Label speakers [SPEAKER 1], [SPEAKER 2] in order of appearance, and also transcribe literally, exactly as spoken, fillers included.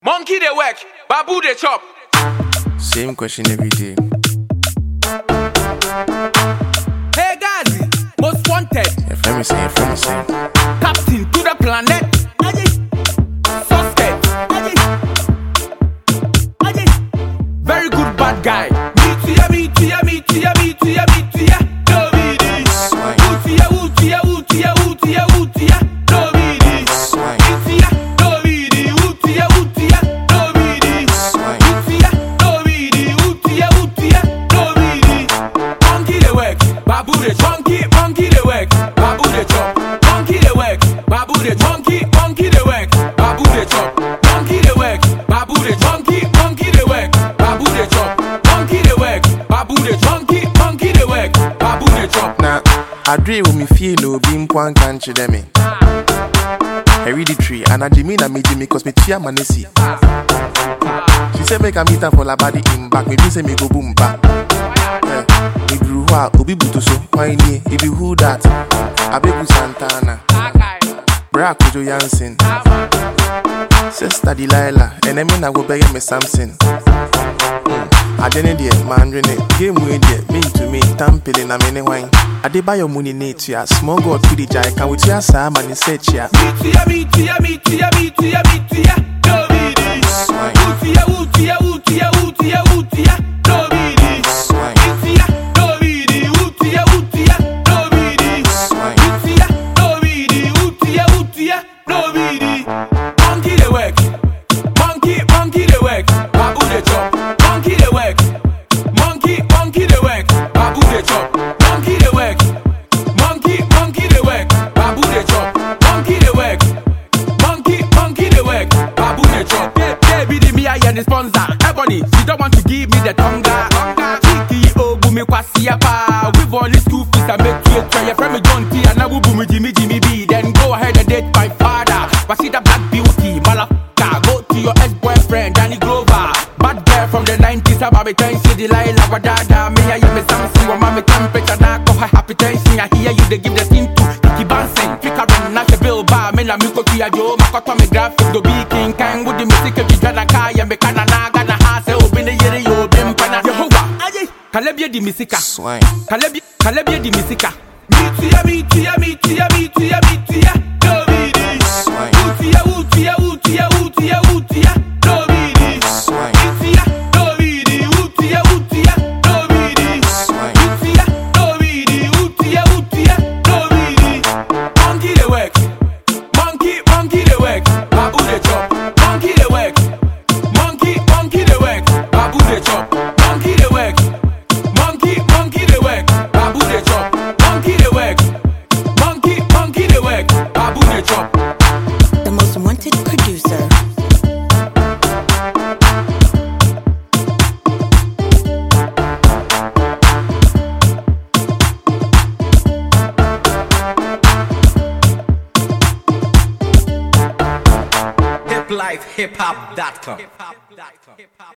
[SPEAKER 1] Monkey they work, babu they chop.
[SPEAKER 2] Same question every day.
[SPEAKER 1] Hey Gazi, most wanted.
[SPEAKER 2] If let me say, if let me say.
[SPEAKER 1] Captain to the planet. Suspect. Very good bad guy. Me to ya, me to ya, me to ya, me to ya, me to ya. No be this. Woo to ya, woo to ya, woo to ya, woo to ya, woo to ya. No be this. Me to ya, no be this. Woo to ya, woo to ya, no be this. Me to ya, no be this. Woo to ya, woo to ya, no be this. Monkey they work, babu they monkey, monkey they work, babu they chop. Monkey they work, babu they monkey, monkey they work, babu they chop. Monkey they work, babu they monkey, monkey they work, babu they chop. Monkey they work, babu they monkey, monkey they work, babu they chop.
[SPEAKER 2] Now, I dream with me feel no beam point can't you me. Hereditary, and I Jimmy na me Jimmy cause me tia manesi. She said make a meet her for la body in back. Me say me go boom back. Yeah, me grew up, obi buto so. Why ni? If you who that? Abeku Santana, Bra Kojo Yansin, Sister Delilah, and I mean I go beg me something. I didn't dear, man, game with it, me to me, tamping a mini wine. I did buy your money nature, small god to the jai, can we tear Sam and set ya?
[SPEAKER 1] Me to ya, me to ya, me to ya, me to ya, me to ya, no be this. Woo to ya, woo to ya, woo to ya, woo to ya, woo to ya, no be this. Me to ya, no be this. Woo to ya, woo to ya, no be this. Me to ya, no be this. Woo to ya, woo to ya, no be this. Monkey they work, monkey, monkey they work, babu they chop. Monkey they work, monkey, monkey they work, babu they chop. Monkey they work, monkey, monkey they work, babu they chop. Monkey they work, monkey, monkey they work, babu they chop. Yeah, yeah, be the me I am the sponsor. Ebony, she don't want to give me the tonga. Chiki oh bumi kwasi apa. We've only school fees and make you try. Your friend me John T and now bumi Jimmy Jimmy B. Then go ahead and date my father. But see the black beauty, malaka. Go to your ex-boyfriend Danny Grover. Bad girl from the nineties, about me ten she Delilah, wadada. Me I am a Samson, wa mama temperature, na call her happy tension. I hear you they give the thing to Kiki Bansen. Fika run na she bill bar, me na miko to ya jo. Makoto me graphic, do be king kang with the music of Jana Kaya, me kana na gana ha se open the yeri yo bimpana. Yehovah, aye, kalebye di misika, kalebye, kalebye di misika. Me to ya, me to ya, me to ya, me to ya, me to ya, no be this. Woo to ya, woo to ya, woo to ya, woo to ya, woo to ya, no be this. Me to ya, no be this. Woo to ya, woo to ya, no be this. Me to ya, no be this. Woo to ya, woo to ya, no be this. Monkey they work, monkey, monkey they work, babu they chop. Monkey they work, monkey, monkey they work, babu they chop. Monkey they work, monkey, monkey they work, babu they chop. Monkey they work, monkey, monkey they work, babu they chop.
[SPEAKER 3] The most wanted producer.
[SPEAKER 4] hip life hip hop dot com